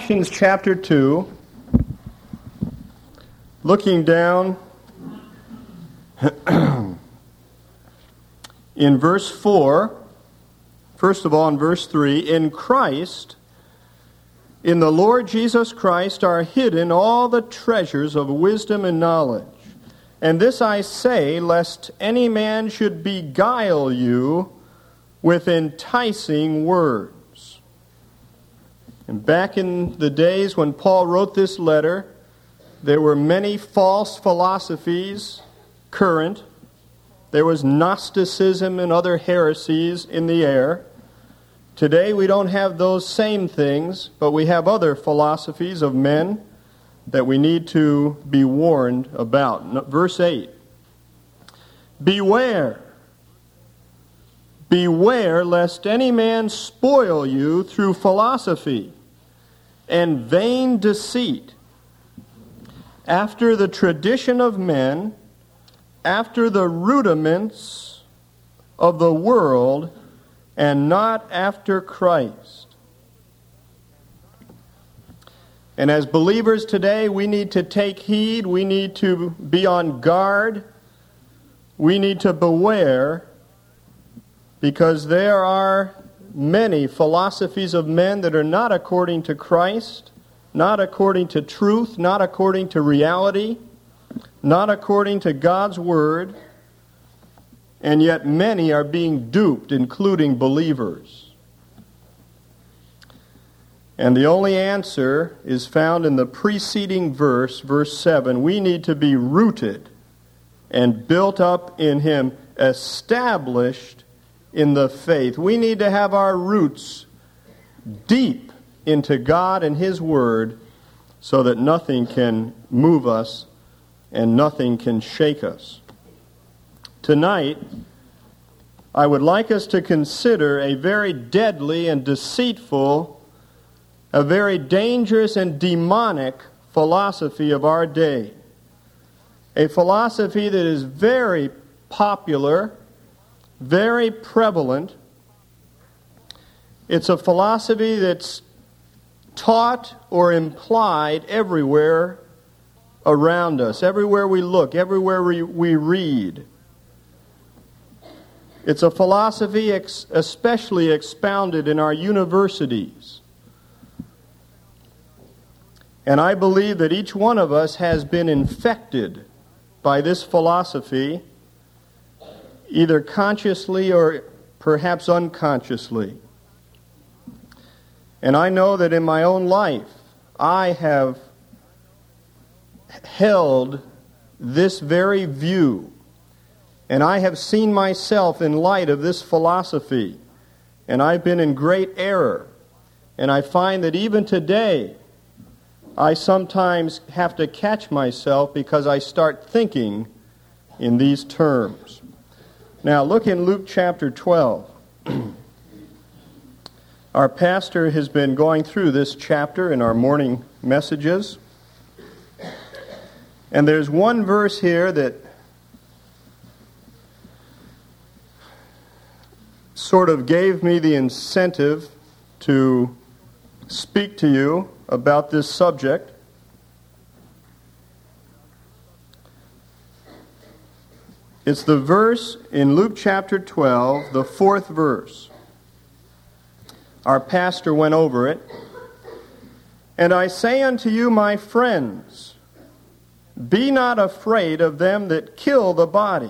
Colossians chapter 2, looking down in verse 4, first of all in verse 3, in Christ, in the Lord Jesus Christ are hidden all the treasures of wisdom and knowledge. And this I say, lest any man should beguile you with enticing words. And back in the days when Paul wrote this letter, there were many false philosophies current. There was Gnosticism and other heresies in the air. Today we don't have those same things, but we have other philosophies of men that we need to be warned about. Verse 8, Beware lest any man spoil you through philosophy and vain deceit, after the tradition of men, after the rudiments of the world, and not after Christ. And as believers today, we need to take heed, we need to be on guard, we need to beware, because there are many philosophies of men that are not according to Christ, not according to truth, not according to reality, not according to God's Word, and yet many are being duped, including believers. And the only answer is found in the preceding verse, verse 7. We need to be rooted and built up in Him, established in the faith. We need to have our roots deep into God and His Word so that nothing can move us and nothing can shake us. Tonight, I would like us to consider a very deadly and deceitful, a very dangerous and demonic philosophy of our day. A philosophy that is very popular, very prevalent. It's a philosophy that's taught or implied everywhere around us, everywhere we look, everywhere we read. It's a philosophy especially expounded in our universities. And I believe that each one of us has been infected by this philosophy, either consciously or perhaps unconsciously. And I know that in my own life, I have held this very view. And I have seen myself in light of this philosophy. And I've been in great error. And I find that even today, I sometimes have to catch myself because I start thinking in these terms. Now, look in Luke chapter 12. Our pastor has been going through this chapter in our morning messages. And there's one verse here that sort of gave me the incentive to speak to you about this subject. It's the verse in Luke chapter 12, the 4th verse. Our pastor went over it. And I say unto you, my friends, be not afraid of them that kill the body,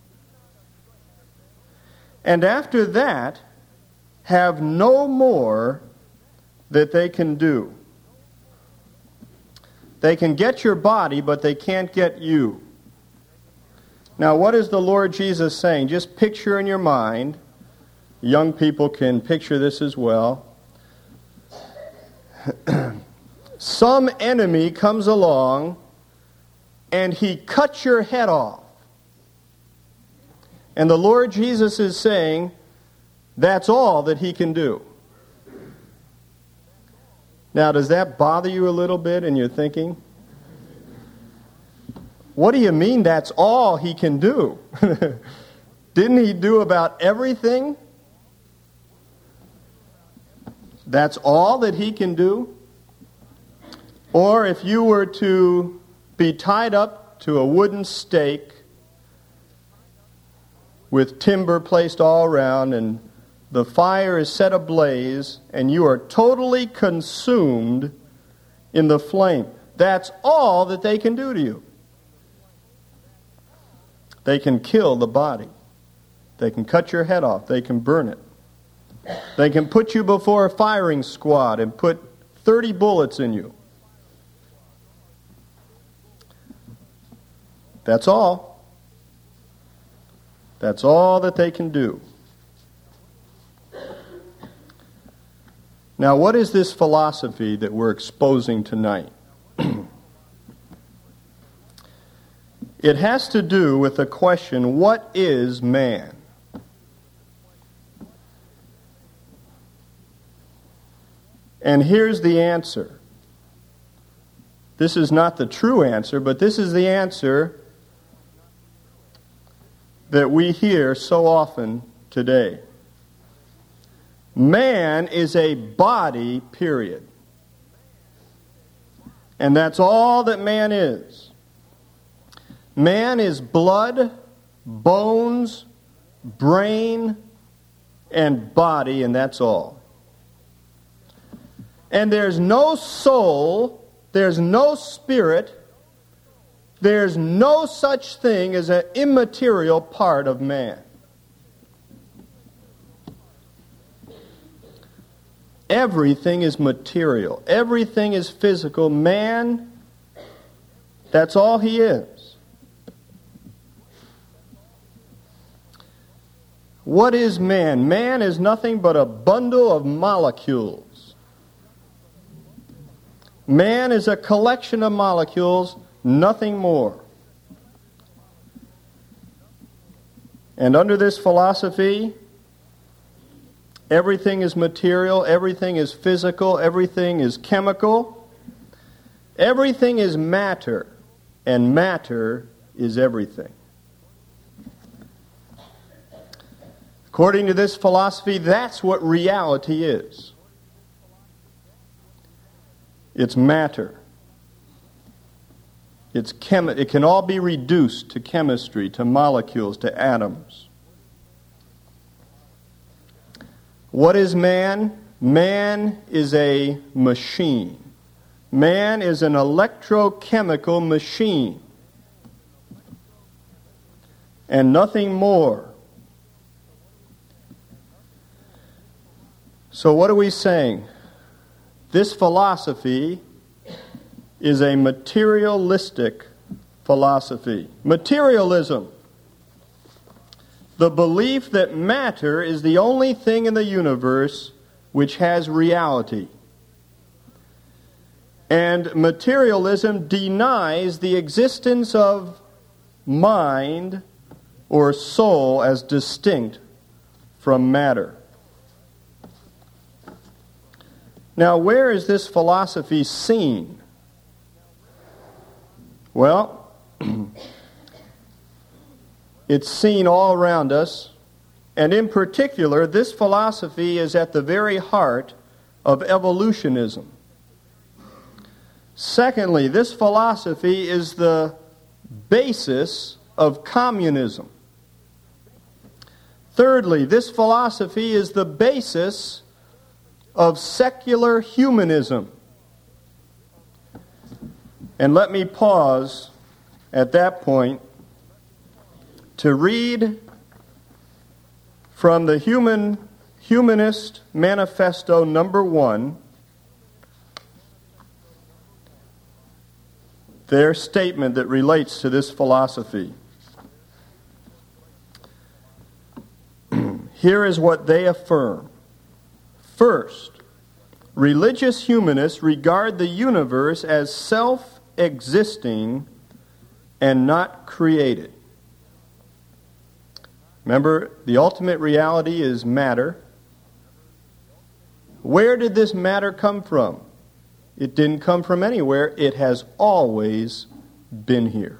and after that have no more that they can do. They can get your body, but they can't get you. Now, what is the Lord Jesus saying? Just picture in your mind. Young people can picture this as well. Some enemy comes along and he cuts your head off. And the Lord Jesus is saying, that's all that He can do. Now, does that bother you a little bit in your thinking? What do you mean that's all He can do? Didn't He do about everything? That's all that He can do? Or if you were to be tied up to a wooden stake with timber placed all around, and the fire is set ablaze, and you are totally consumed in the flame. That's all that they can do to you. They can kill the body. They can cut your head off. They can burn it. They can put you before a firing squad and put 30 bullets in you. That's all. That's all that they can do. Now, what is this philosophy that we're exposing tonight? It has to do with the question, what is man? And here's the answer. This is not the true answer, but this is the answer that we hear so often today. Man is a body, period. And that's all that man is. Man is blood, bones, brain, and body, and that's all. And there's no soul, there's no spirit, there's no such thing as an immaterial part of man. Everything is material. Everything is physical. Man, that's all he is. What is man? Man is nothing but a bundle of molecules. Man is a collection of molecules, nothing more. And under this philosophy, everything is material, everything is physical, everything is chemical, everything is matter, and matter is everything. According to this philosophy, that's what reality is. It's matter. It can all be reduced to chemistry, to molecules, to atoms. What is man? Man is a machine. Man is an electrochemical machine. And nothing more. So what are we saying? This philosophy is a materialistic philosophy. Materialism. The belief that matter is the only thing in the universe which has reality. And materialism denies the existence of mind or soul as distinct from matter. Now, where is this philosophy seen? Well, it's seen all around us, and in particular, this philosophy is at the very heart of evolutionism. Secondly, this philosophy is the basis of communism. Thirdly, this philosophy is the basis of secular humanism. And let me pause at that point to read from the Humanist Manifesto number 1, their statement that relates to this philosophy. Here is what they affirm. First, religious humanists regard the universe as self-existing and not created. Remember, the ultimate reality is matter. Where did this matter come from? It didn't come from anywhere. It has always been here.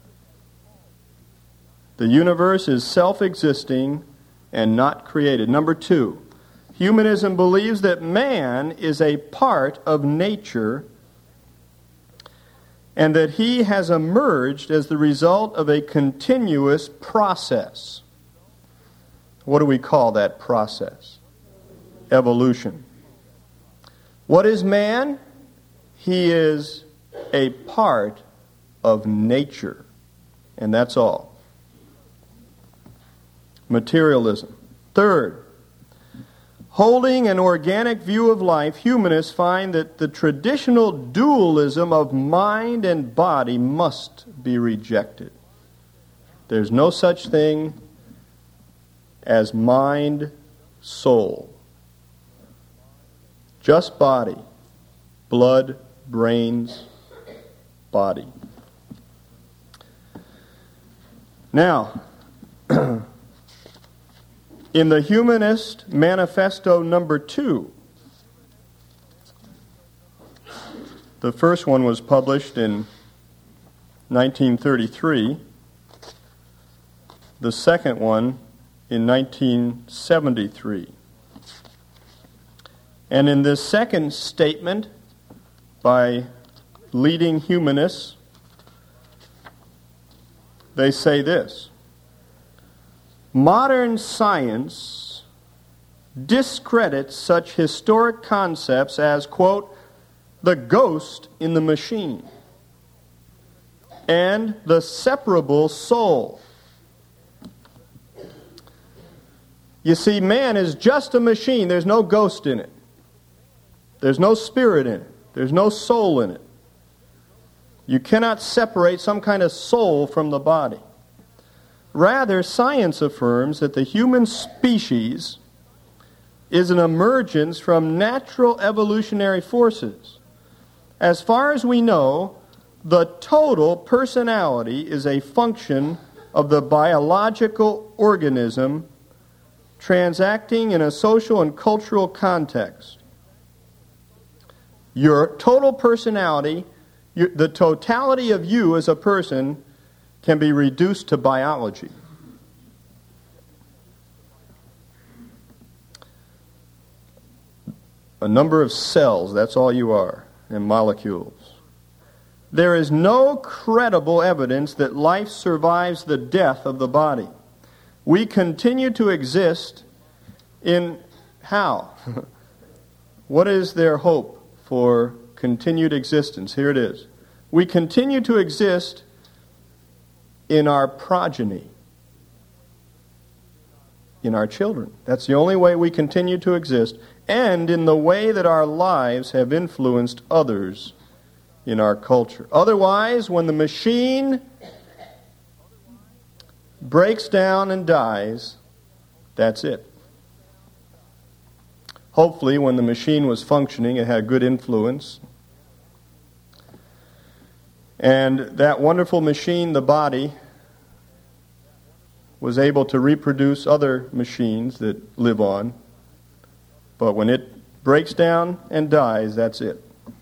The universe is self-existing and not created. Number 2, humanism believes that man is a part of nature and that he has emerged as the result of a continuous process. What do we call that process? Evolution. What is man? He is a part of nature, and that's all. Materialism. Third, holding an organic view of life, humanists find that the traditional dualism of mind and body must be rejected. There's no such thing as mind, soul. Just body. Blood, brains, body. Now, in the Humanist Manifesto number 2, the first one was published in 1933, the second one in 1973. And in this second statement by leading humanists, they say this: modern science discredits such historic concepts as, quote, the ghost in the machine and the separable soul. You see, man is just a machine. There's no ghost in it. There's no spirit in it. There's no soul in it. You cannot separate some kind of soul from the body. Rather, science affirms that the human species is an emergence from natural evolutionary forces. As far as we know, the total personality is a function of the biological organism transacting in a social and cultural context. Your total personality, the totality of you as a person, can be reduced to biology. A number of cells, that's all you are, and molecules. There is no credible evidence that life survives the death of the body. We continue to exist in how? What is their hope for continued existence? Here it is. We continue to exist in our progeny, in our children. That's the only way we continue to exist, and in the way that our lives have influenced others in our culture. Otherwise, when the machine breaks down and dies, that's it. Hopefully, when the machine was functioning, it had good influence. And that wonderful machine, the body, was able to reproduce other machines that live on. But when it breaks down and dies, that's it.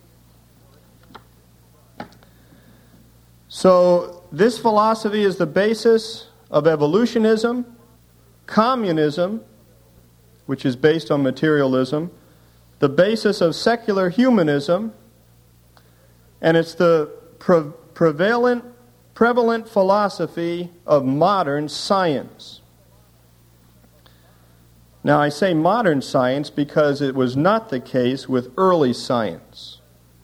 So this philosophy is the basis of evolutionism, communism, which is based on materialism, the basis of secular humanism, and it's the prevalent philosophy of modern science. Now, I say modern science because it was not the case with early science.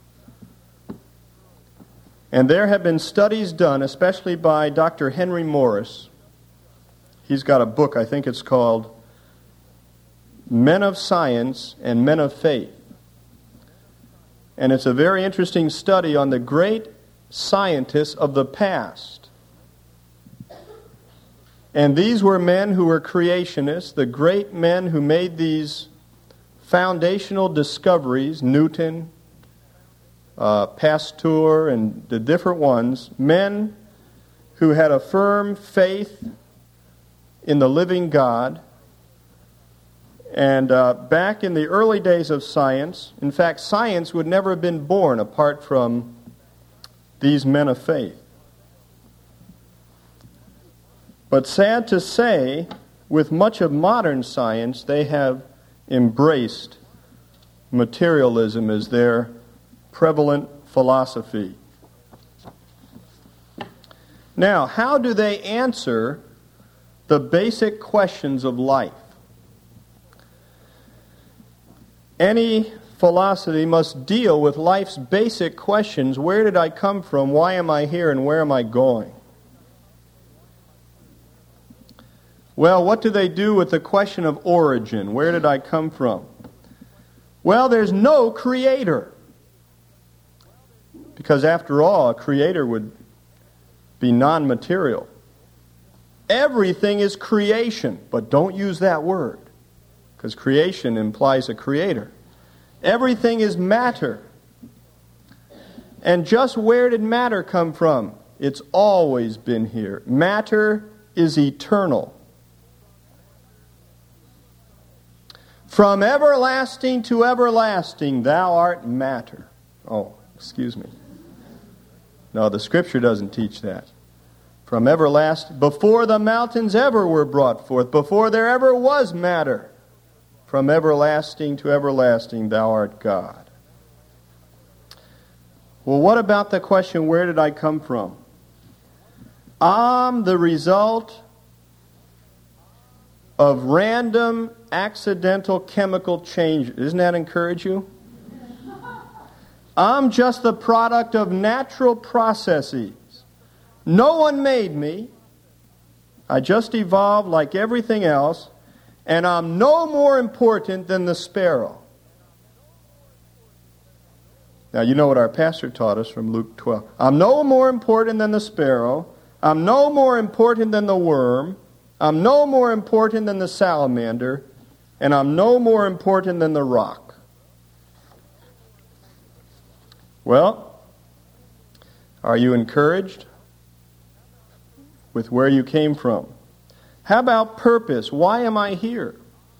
And there have been studies done, especially by Dr. Henry Morris. He's got a book, I think it's called Men of Science and Men of Faith. And it's a very interesting study on the great scientists of the past. And these were men who were creationists, the great men who made these foundational discoveries, Newton, Pasteur, and the different ones, men who had a firm faith in the living God. And back in the early days of science, in fact, science would never have been born apart from these men of faith. But sad to say, with much of modern science, they have embraced materialism as their prevalent philosophy. Now, how do they answer the basic questions of life? Any philosophy must deal with life's basic questions. Where did I come from? Why am I here? And where am I going? Well, what do they do with the question of origin? Where did I come from? Well, there's no creator. Because after all, a creator would be non-material. Everything is creation, but don't use that word, because creation implies a creator. Everything is matter. And just where did matter come from? It's always been here. Matter is eternal. From everlasting to everlasting, thou art matter. Oh, excuse me. No, the Scripture doesn't teach that. From everlasting, before the mountains ever were brought forth, before there ever was matter, from everlasting to everlasting, thou art God. Well, what about the question, where did I come from? I'm the result of random, accidental chemical changes. Doesn't that encourage you? I'm just the product of natural processes. No one made me. I just evolved like everything else, and I'm no more important than the sparrow. Now, you know what our pastor taught us from Luke 12. I'm no more important than the sparrow. I'm no more important than the worm. I'm no more important than the salamander. And I'm no more important than the rock. Well, are you encouraged with where you came from? How about purpose? Why am I here?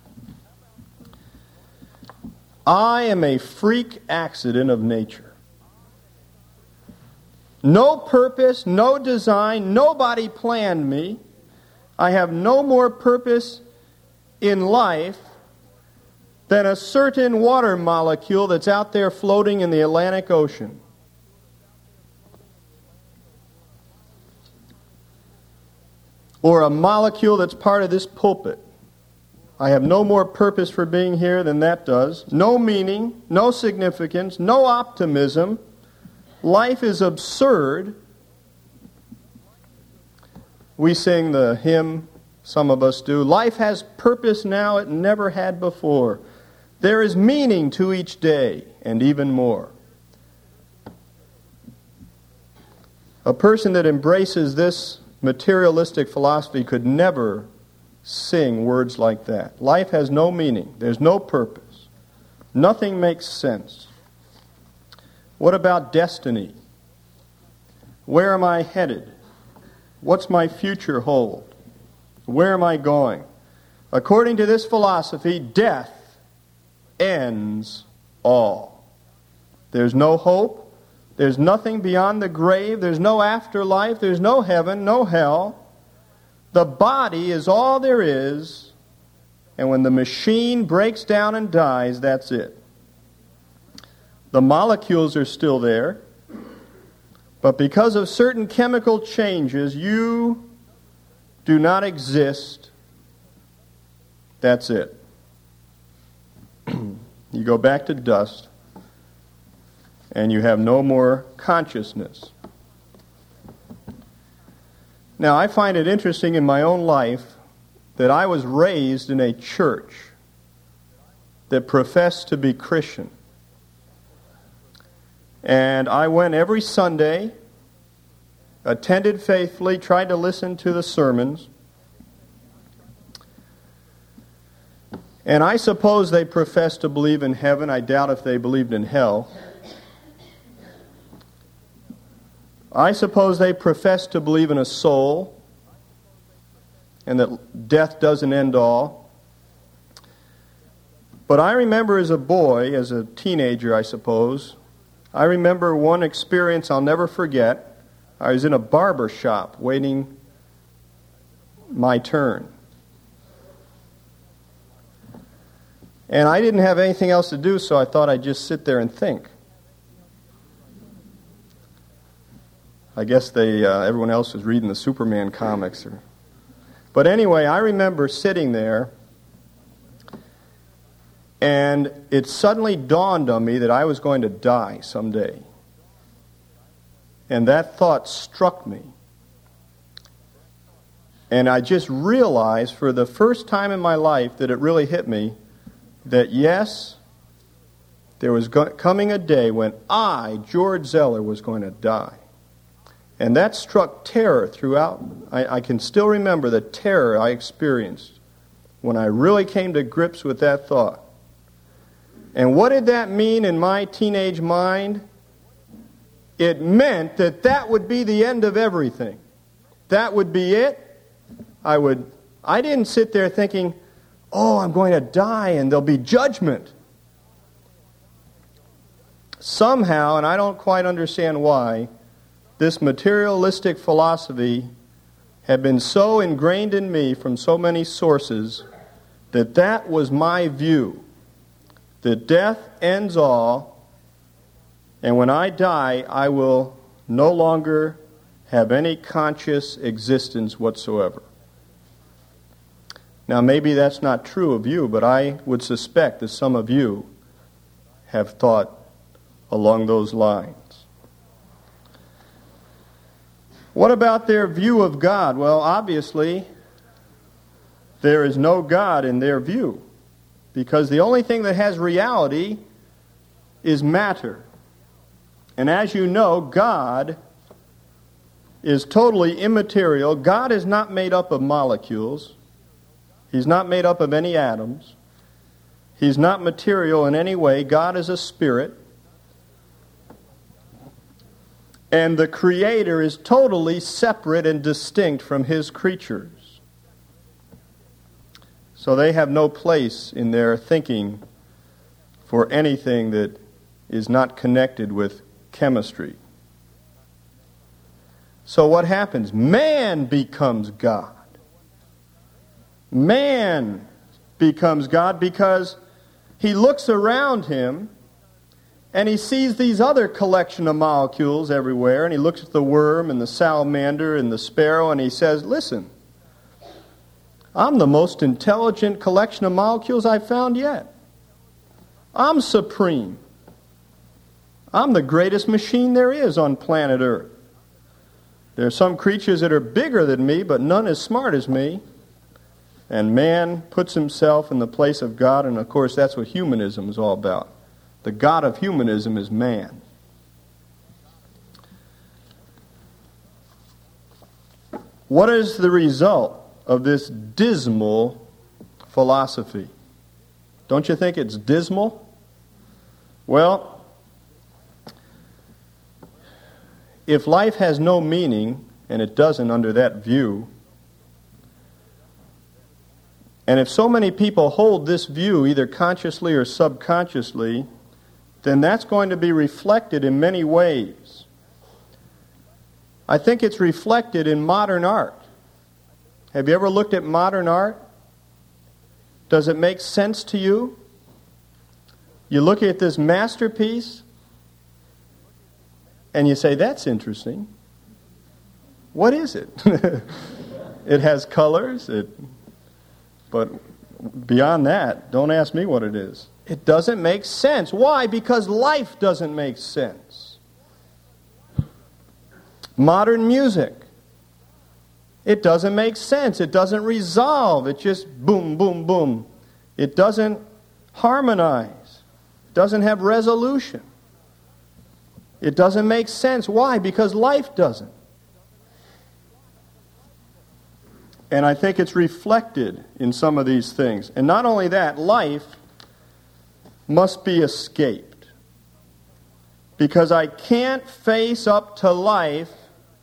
I am a freak accident of nature. No purpose, no design, nobody planned me. I have no more purpose in life than a certain water molecule that's out there floating in the Atlantic Ocean. Or a molecule that's part of this pulpit. I have no more purpose for being here than that does. No meaning, no significance, no optimism. Life is absurd. We sing the hymn, some of us do. Life has purpose now it never had before. There is meaning to each day, and even more. A person that embraces this materialistic philosophy could never sing words like that. Life has no meaning. There's no purpose. Nothing makes sense. What about destiny? Where am I headed? What's my future hold? Where am I going? According to this philosophy, death ends all. There's no hope. There's nothing beyond the grave. There's no afterlife. There's no heaven, no hell. The body is all there is, and when the machine breaks down and dies, that's it. The molecules are still there, but because of certain chemical changes, you do not exist. That's it. You go back to dust, and you have no more consciousness. Now, I find it interesting in my own life that I was raised in a church that professed to be Christian. And I went every Sunday, attended faithfully, tried to listen to the sermons. And I suppose they professed to believe in heaven. I doubt if they believed in hell. I suppose they professed to believe in a soul and that death doesn't end all. But I remember as a boy, as a teenager, I suppose, I remember one experience I'll never forget. I was in a barber shop waiting my turn. And I didn't have anything else to do, so I thought I'd just sit there and think. I guess everyone else was reading the Superman comics. But anyway, I remember sitting there, and it suddenly dawned on me that I was going to die someday. And that thought struck me. And I just realized for the first time in my life that it really hit me that yes, there was coming a day when I, George Zeller, was going to die. And that struck terror throughout. I can still remember the terror I experienced when I really came to grips with that thought. And what did that mean in my teenage mind? It meant that that would be the end of everything. That would be it. I didn't sit there thinking, oh, I'm going to die and there'll be judgment. Somehow, and I don't quite understand why, this materialistic philosophy had been so ingrained in me from so many sources that that was my view. That death ends all, and when I die, I will no longer have any conscious existence whatsoever. Now, maybe that's not true of you, but I would suspect that some of you have thought along those lines. What about their view of God? Well, obviously, there is no God in their view, because the only thing that has reality is matter. And as you know, God is totally immaterial. God is not made up of molecules. He's not made up of any atoms. He's not material in any way. God is a spirit. And the Creator is totally separate and distinct from His creatures. So they have no place in their thinking for anything that is not connected with chemistry. So what happens? Man becomes God. Man becomes God because he looks around him and he sees these other collection of molecules everywhere, and he looks at the worm and the salamander and the sparrow, and he says, listen, I'm the most intelligent collection of molecules I've found yet. I'm supreme. I'm the greatest machine there is on planet Earth. There are some creatures that are bigger than me, but none as smart as me. And man puts himself in the place of God, and of course that's what humanism is all about. The God of humanism is man. What is the result of this dismal philosophy? Don't you think it's dismal? Well, if life has no meaning, and it doesn't under that view, and if so many people hold this view, either consciously or subconsciously, then that's going to be reflected in many ways. I think it's reflected in modern art. Have you ever looked at modern art? Does it make sense to you? You look at this masterpiece, and you say, that's interesting. What is it? It has colors, but beyond that, don't ask me what it is. It doesn't make sense. Why? Because life doesn't make sense. Modern music. It doesn't make sense. It doesn't resolve. It just boom, boom, boom. It doesn't harmonize. It doesn't have resolution. It doesn't make sense. Why? Because life doesn't. And I think it's reflected in some of these things. And not only that, life must be escaped. Because I can't face up to life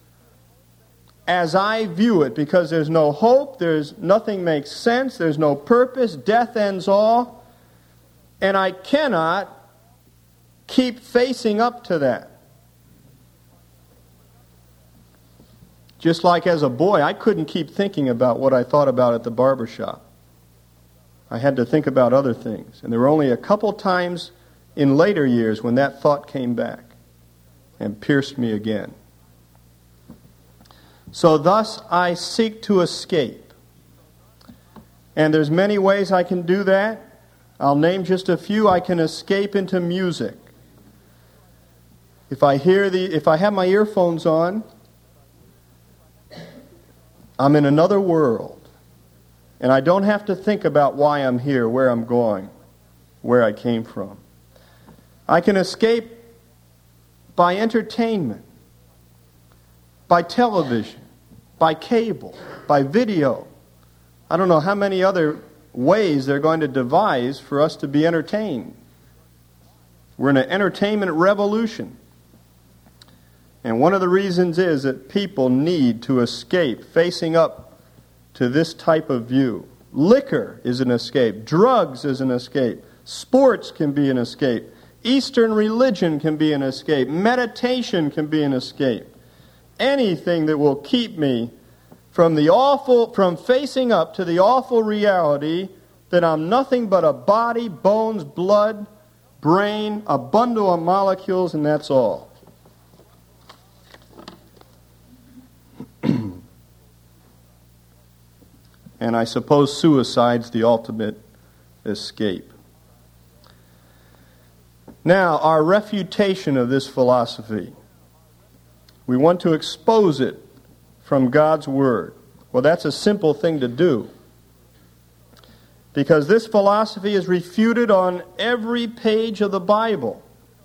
as I view it, because there's no hope, nothing makes sense, there's no purpose, death ends all, and I cannot keep facing up to that. Just like as a boy, I couldn't keep thinking about what I thought about at the barber shop. I had to think about other things. And there were only a couple times in later years when that thought came back and pierced me again. So thus I seek to escape. And there's many ways I can do that. I'll name just a few. I can escape into music. If I have my earphones on, I'm in another world. And I don't have to think about why I'm here, where I'm going, where I came from. I can escape by entertainment, by television, by cable, by video. I don't know how many other ways they're going to devise for us to be entertained. We're in an entertainment revolution. And one of the reasons is that people need to escape facing up to this type of view. Liquor is an escape. Drugs is an escape. Sports can be an escape. Eastern religion can be an escape. Meditation can be an escape. Anything that will keep me from facing up to the awful reality that I'm nothing but a body, bones, blood, brain, a bundle of molecules, and that's all. And I suppose suicide's the ultimate escape. Now, our refutation of this philosophy. We want to expose it from God's Word. Well, that's a simple thing to do. Because this philosophy is refuted on every page of the Bible.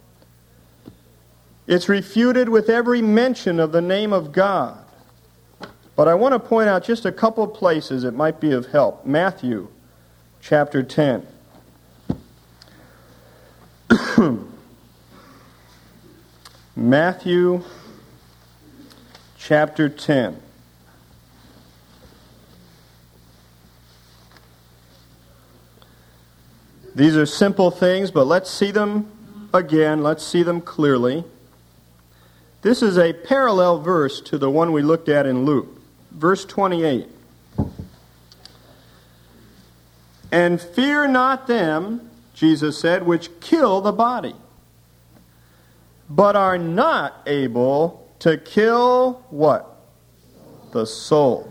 It's refuted with every mention of the name of God. But I want to point out just a couple places it might be of help. Matthew chapter 10. Matthew chapter 10. These are simple things, but let's see them again. Let's see them clearly. This is a parallel verse to the one we looked at in Luke. Verse 28. And fear not them, Jesus said, which kill the body, but are not able to kill what? The soul.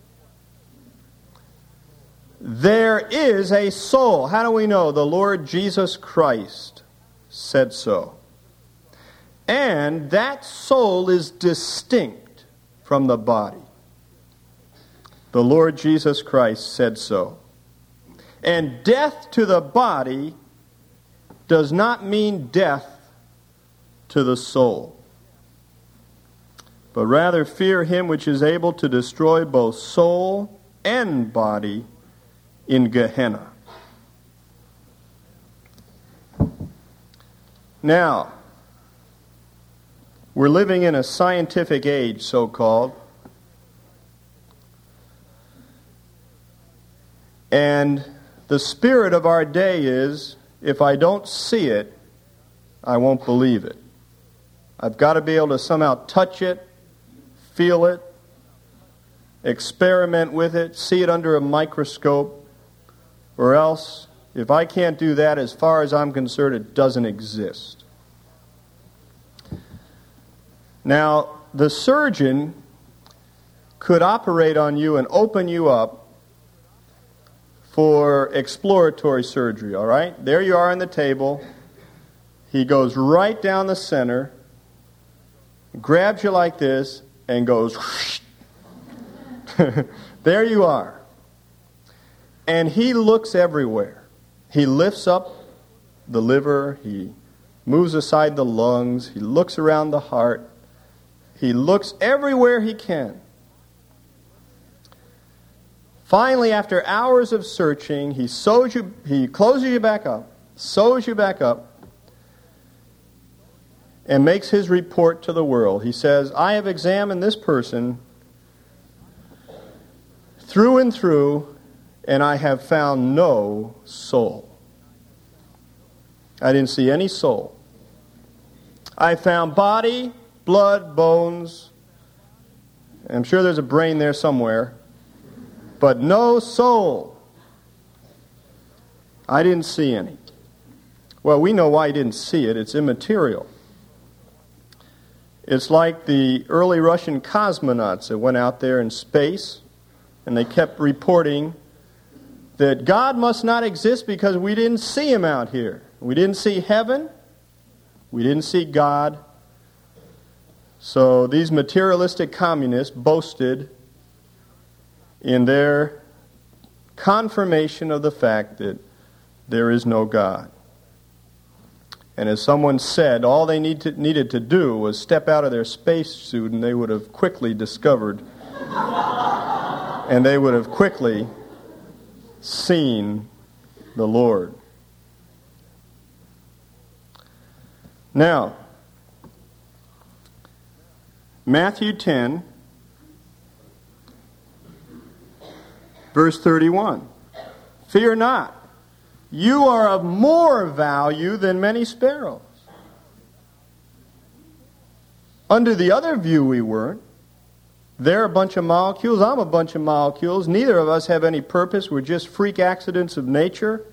There is a soul. How do we know? The Lord Jesus Christ said so. And that soul is distinct from the body. The Lord Jesus Christ said so. And death to the body does not mean death to the soul, but rather fear him which is able to destroy both soul and body in Gehenna. Now, we're living in a scientific age, so-called, and the spirit of our day is, if I don't see it, I won't believe it. I've got to be able to somehow touch it, feel it, experiment with it, see it under a microscope, or else, if I can't do that, as far as I'm concerned, it doesn't exist. Now, the surgeon could operate on you and open you up for exploratory surgery, all right? There you are on the table. He goes right down the center, grabs you like this, and goes whoosh. There you are. And he looks everywhere. He lifts up the liver, he moves aside the lungs, he looks around the heart, he looks everywhere he can. Finally, after hours of searching, he closes you back up, sews you back up, and makes his report to the world. He says, I have examined this person through and through, and I have found no soul. I didn't see any soul. I found body, blood, bones. I'm sure there's a brain there somewhere. But no soul. I didn't see any. Well, we know why he didn't see it. It's immaterial. It's like the early Russian cosmonauts that went out there in space, and they kept reporting that God must not exist because we didn't see him out here. We didn't see heaven. We didn't see God. So these materialistic communists boasted in their confirmation of the fact that there is no God. And as someone said, all they needed to do was step out of their spacesuit and they would have quickly discovered and they would have quickly seen the Lord. Now, Matthew 10, verse 31. Fear not, you are of more value than many sparrows. Under the other view, we weren't. They're a bunch of molecules, I'm a bunch of molecules. Neither of us have any purpose. We're just freak accidents of nature.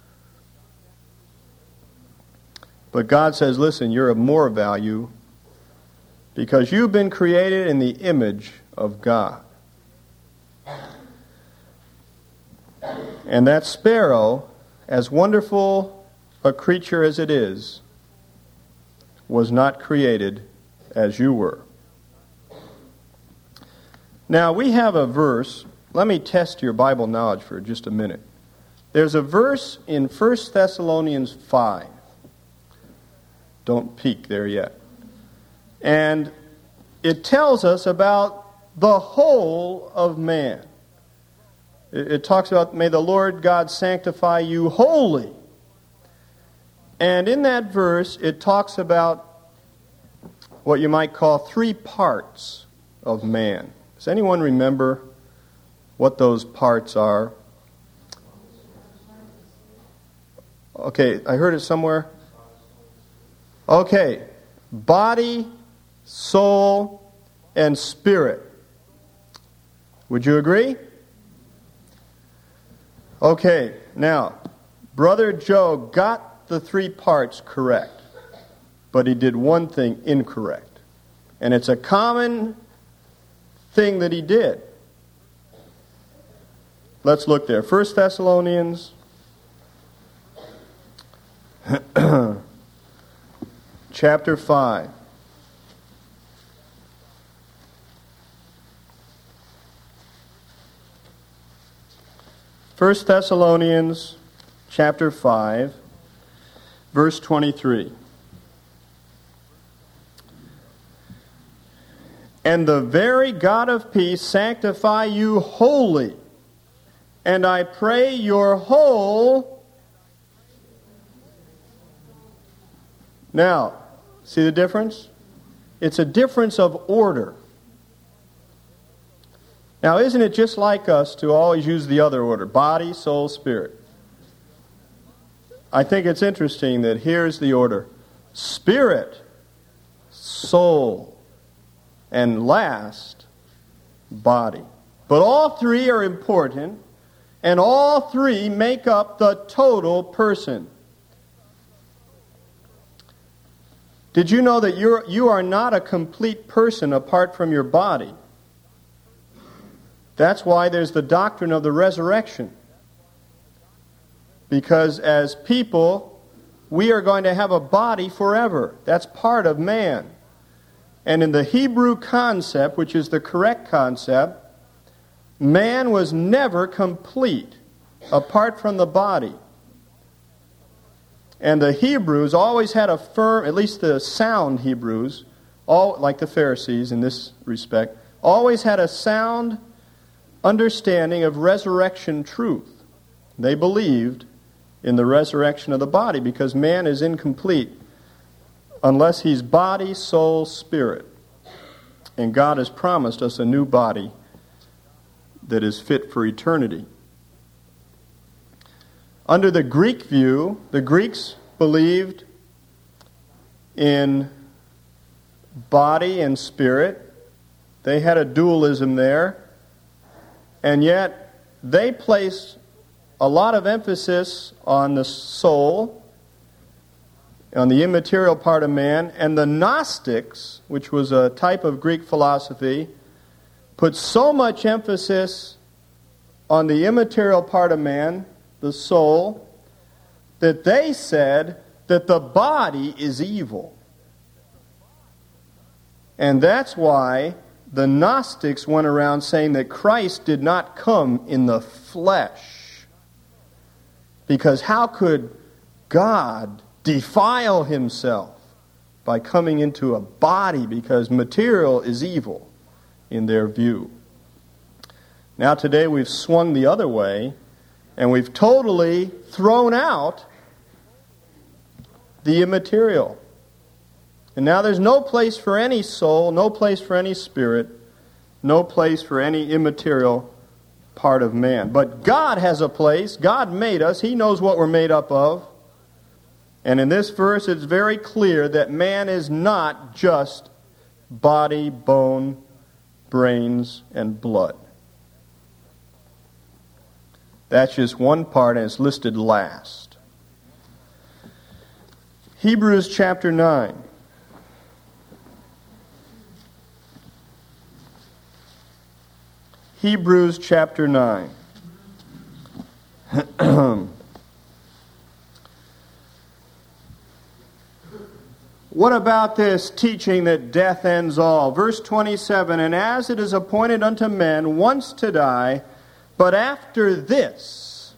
But God says, listen, you're of more value because you've been created in the image of God. And that sparrow, as wonderful a creature as it is, was not created as you were. Now, we have a verse. Let me test your Bible knowledge for just a minute. There's a verse in 1 Thessalonians 5. Don't peek there yet. And it tells us about the whole of man. It talks about, may the Lord God sanctify you wholly. And in that verse, it talks about what you might call 3 parts of man. Does anyone remember what those parts are? Okay, I heard it somewhere. Okay, body, soul, and spirit. Would you agree? Okay, now, Brother Joe got the 3 parts correct, but he did one thing incorrect. And it's a common thing that he did. Let's look there. 1 Thessalonians chapter 5. First Thessalonians chapter 5, verse 23. And the very God of peace sanctify you wholly, and I pray your whole... Now, see the difference? It's a difference of order. Now, isn't it just like us to always use the other order? Body, soul, spirit. I think it's interesting that here's the order. Spirit, soul, and last, body. But all 3 are important, and all 3 make up the total person. Did you know that you are not a complete person apart from your body? That's why there's the doctrine of the resurrection. Because as people, we are going to have a body forever. That's part of man. And in the Hebrew concept, which is the correct concept, man was never complete apart from the body. And the Hebrews always had a firm, at least the sound Hebrews, all like the Pharisees in this respect, always had a sound understanding of resurrection truth. They believed in the resurrection of the body because man is incomplete unless he's body, soul, spirit. And God has promised us a new body that is fit for eternity. Under the Greek view, the Greeks believed in body and spirit. They had a dualism there. And yet, they place a lot of emphasis on the soul on the immaterial part of man, and the Gnostics, which was a type of Greek philosophy, put so much emphasis on the immaterial part of man, the soul, that they said that the body is evil. And that's why the Gnostics went around saying that Christ did not come in the flesh. Because how could God defile himself by coming into a body? Because material is evil in their view. Now today we've swung the other way, and we've totally thrown out the immaterial. And now there's no place for any soul, no place for any spirit, no place for any immaterial part of man. But God has a place. God made us. He knows what we're made up of. And in this verse it's very clear that man is not just body, bone, brains, and blood. That's just one part, and it's listed last. Hebrews chapter 9. Hebrews chapter 9. What about this teaching that death ends all? Verse 27, and as it is appointed unto men once to die, but after this,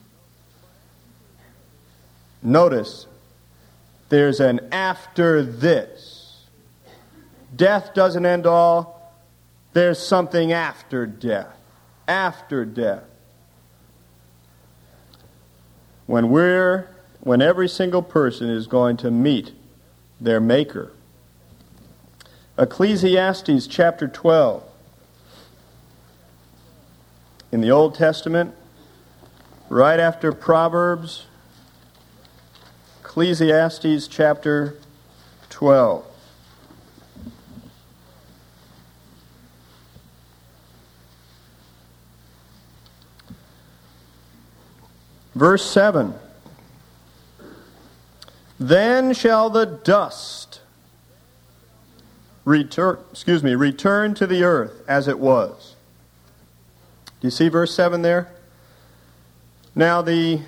notice, there's an after this. Death doesn't end all. There's something after death. After death. When every single person is going to meet their Maker. Ecclesiastes chapter 12. In the Old Testament, right after Proverbs, Ecclesiastes chapter 12. Verse 7. Then shall the dust return to the earth as it was. Do you see verse 7 there? Now the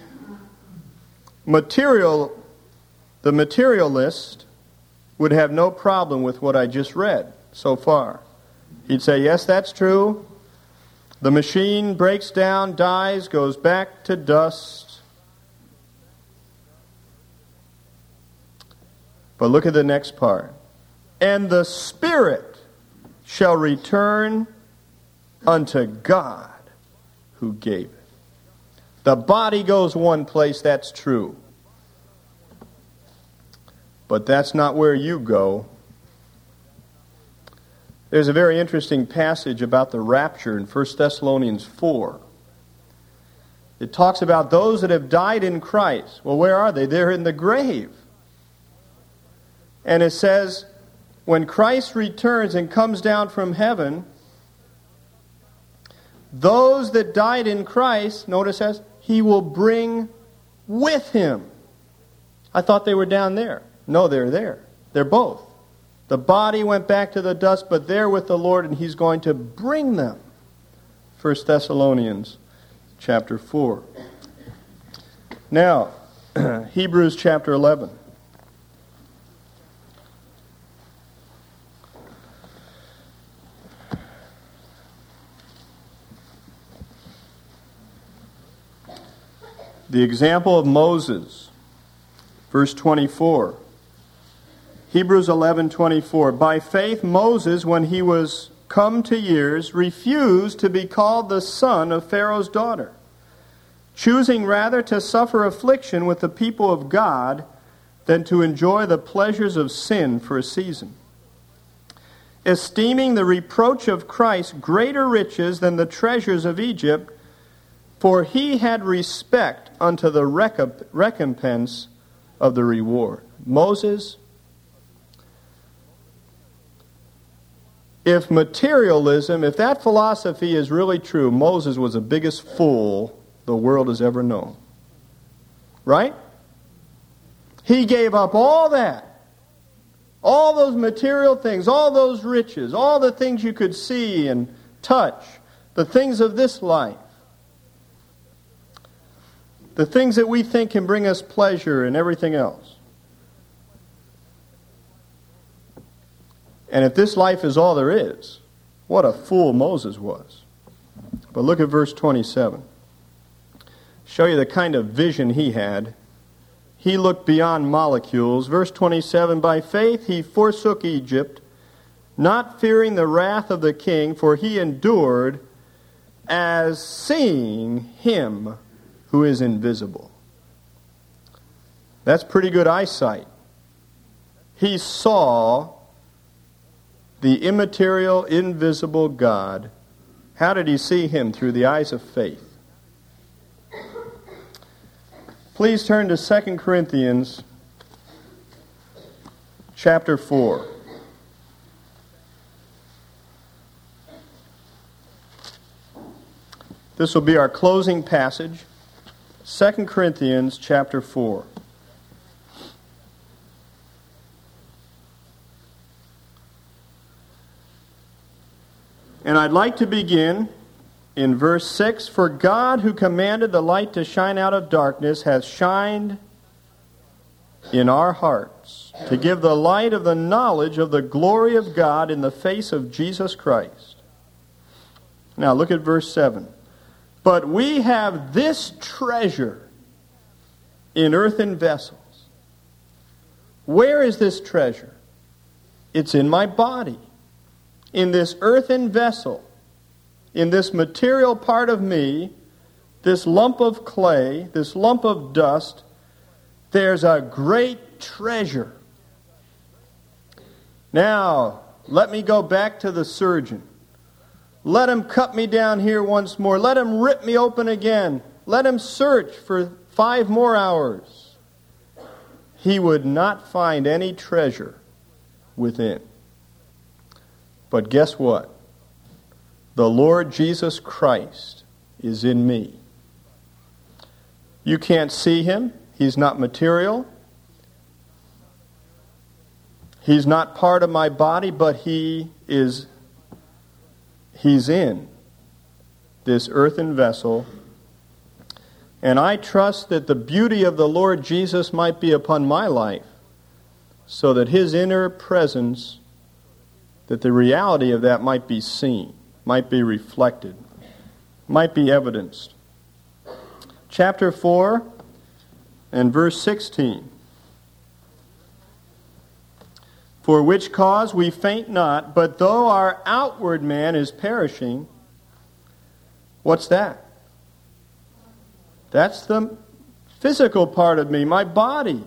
materialist would have no problem with what I just read so far. He'd say, yes, that's true. The machine breaks down, dies, goes back to dust. But look at the next part. And the spirit shall return unto God who gave it. The body goes one place, that's true. But that's not where you go. There's a very interesting passage about the rapture in 1 Thessalonians 4. It talks about those that have died in Christ. Well, where are they? They're in the grave. And it says, when Christ returns and comes down from heaven, those that died in Christ, notice as He will bring with Him. I thought they were down there. No, they're there. They're both. The body went back to the dust, but they're with the Lord, and He's going to bring them. 1 Thessalonians chapter 4. Now, Hebrews chapter 11. The example of Moses, verse 24. Hebrews 11:24. By faith Moses, when he was come to years, refused to be called the son of Pharaoh's daughter, choosing rather to suffer affliction with the people of God than to enjoy the pleasures of sin for a season, esteeming the reproach of Christ greater riches than the treasures of Egypt, for he had respect unto the recompense of the reward. Moses, if materialism, if that philosophy is really true, Moses was the biggest fool the world has ever known. Right? He gave up all that. All those material things, all those riches, all the things you could see and touch, the things of this life. The things that we think can bring us pleasure and everything else. And if this life is all there is, what a fool Moses was. But look at verse 27. Show you the kind of vision he had. He looked beyond molecules. Verse 27, by faith he forsook Egypt, not fearing the wrath of the king, for he endured as seeing him who is invisible. That's pretty good eyesight. He saw the immaterial, invisible God. How did he see him? Through the eyes of faith. Please turn to 2 Corinthians chapter 4. This will be our closing passage. 2 Corinthians chapter 4. And I'd like to begin in verse 6, for God who commanded the light to shine out of darkness has shined in our hearts to give the light of the knowledge of the glory of God in the face of Jesus Christ. Now look at verse 7. But we have this treasure in earthen vessels. Where is this treasure? It's in my body. In this earthen vessel, in this material part of me, this lump of clay, this lump of dust, there's a great treasure. Now, let me go back to the surgeon. Let him cut me down here once more. Let him rip me open again. Let him search for 5 more hours. He would not find any treasure within. But guess what? The Lord Jesus Christ is in me. You can't see him. He's not material. He's not part of my body, but he's in this earthen vessel. And I trust that the beauty of the Lord Jesus might be upon my life, so that his inner presence, that the reality of that might be seen, might be reflected, might be evidenced. Chapter 4 and verse 16. For which cause we faint not, but though our outward man is perishing. What's that? That's the physical part of me, my body.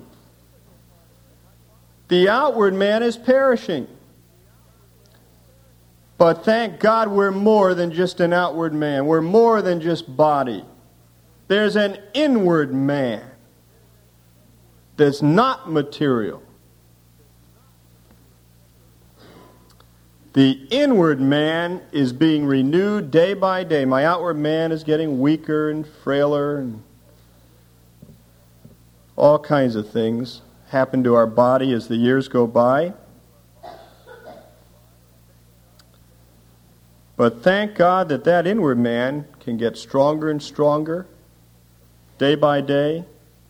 The outward man is perishing. But thank God we're more than just an outward man. We're more than just body. There's an inward man that's not material. The inward man is being renewed day by day. My outward man is getting weaker and frailer, and all kinds of things happen to our body as the years go by. But thank God that that inward man can get stronger and stronger day by day.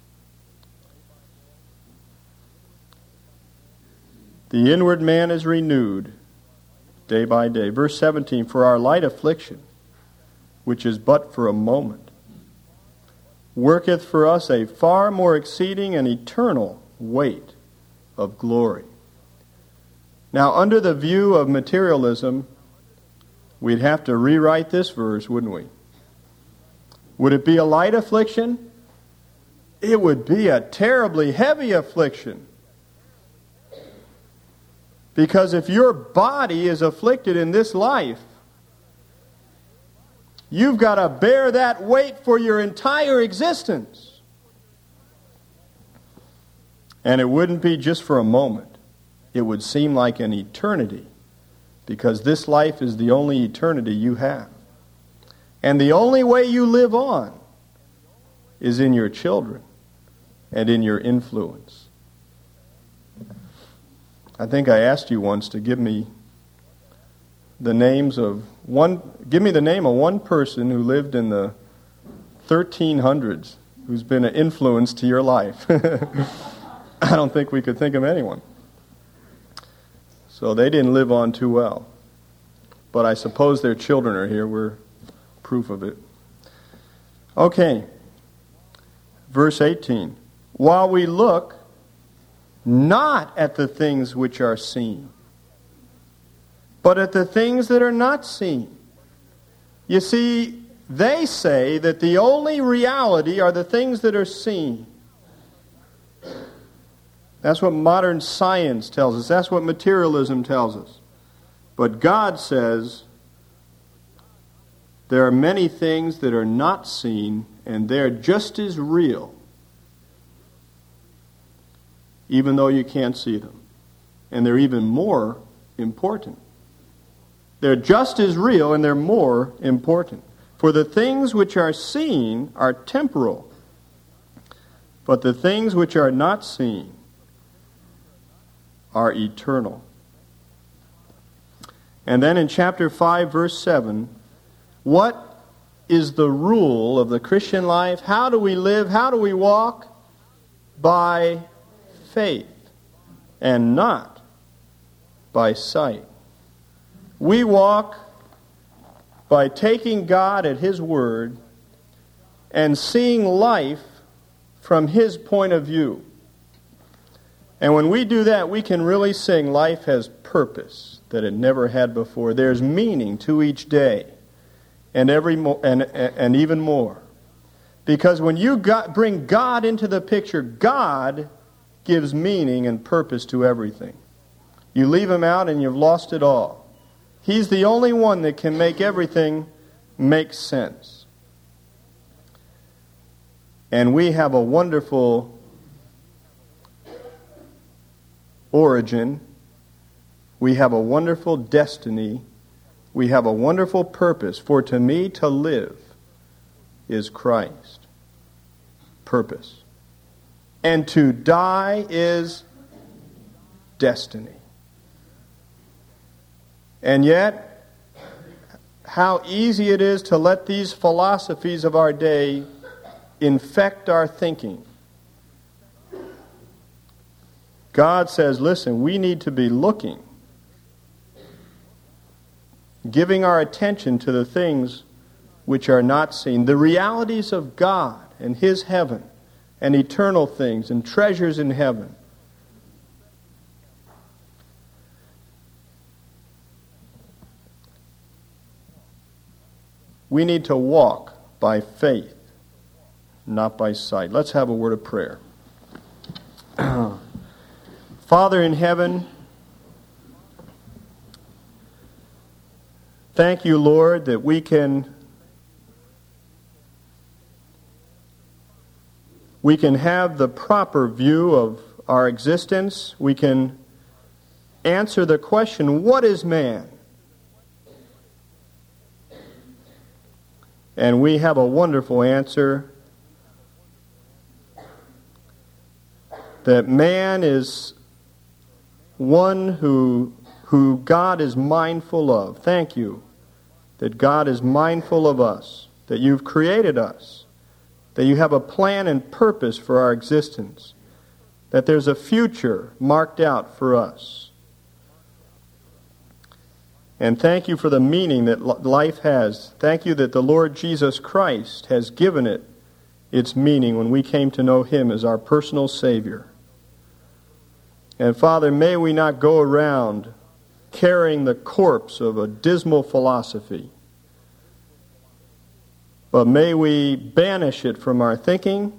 The inward man is renewed day by day. Verse 17, for our light affliction, which is but for a moment, worketh for us a far more exceeding and eternal weight of glory. Now, under the view of materialism, we'd have to rewrite this verse, wouldn't we? Would it be a light affliction? It would be a terribly heavy affliction. Because if your body is afflicted in this life, you've got to bear that weight for your entire existence. And it wouldn't be just for a moment. It would seem like an eternity. Because this life is the only eternity you have. And the only way you live on is in your children and in your influence I think I asked you once to give me the name of one person who lived in the 1300s who's been an influence to your life. I don't think we could think of anyone. So they didn't live on too well. But I suppose their children are here. We're proof of it. Okay. Verse 18. While we look not at the things which are seen, but at the things that are not seen. You see, they say that the only reality are the things that are seen. That's what modern science tells us. That's what materialism tells us. But God says there are many things that are not seen, and they're just as real, even though you can't see them. And they're even more important. They're just as real, and they're more important. For the things which are seen are temporal, but the things which are not seen are eternal. And then in chapter 5, verse 7, what is the rule of the Christian life? How do we live? How do we walk? By faith, and not by sight. We walk by taking God at His word and seeing life from His point of view. And when we do that, we can really sing life has purpose that it never had before. There's meaning to each day, and and even more. Because when you bring God into the picture, God gives meaning and purpose to everything. You leave Him out and you've lost it all. He's the only one that can make everything make sense. And we have a wonderful origin. We have a wonderful destiny. We have a wonderful purpose. For to me to live is Christ. Purpose. And to die is destiny. And yet, how easy it is to let these philosophies of our day infect our thinking. God says, listen, we need to be looking, giving our attention to the things which are not seen, the realities of God and His heaven, and eternal things and treasures in heaven. We need to walk by faith, not by sight. Let's have a word of prayer. Father in heaven, thank you, Lord, that we can have the proper view of our existence. We can answer the question, what is man? And we have a wonderful answer that man is one who God is mindful of. Thank you that God is mindful of us, that you've created us, that you have a plan and purpose for our existence, that there's a future marked out for us. And thank you for the meaning that life has. Thank you that the Lord Jesus Christ has given it its meaning when we came to know Him as our personal Savior. And Father, may we not go around carrying the corpse of a dismal philosophy, but may we banish it from our thinking,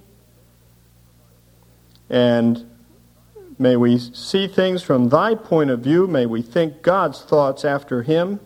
and may we see things from Thy point of view. May we think God's thoughts after Him.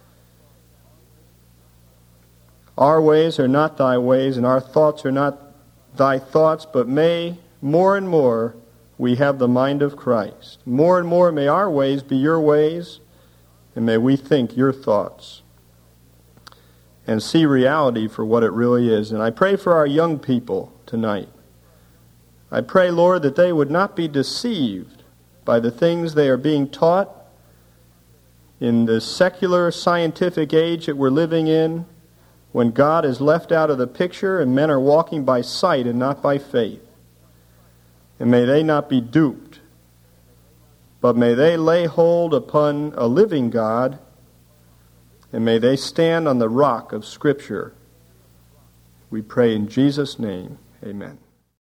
Our ways are not Thy ways, and our thoughts are not Thy thoughts, but may more and more we have the mind of Christ. More and more may our ways be Your ways, and may we think Your thoughts and see reality for what it really is. And I pray for our young people tonight. I pray, Lord, that they would not be deceived by the things they are being taught in the secular scientific age that we're living in, when God is left out of the picture and men are walking by sight and not by faith. And may they not be duped, but may they lay hold upon a living God, and may they stand on the rock of Scripture. We pray in Jesus' name. Amen.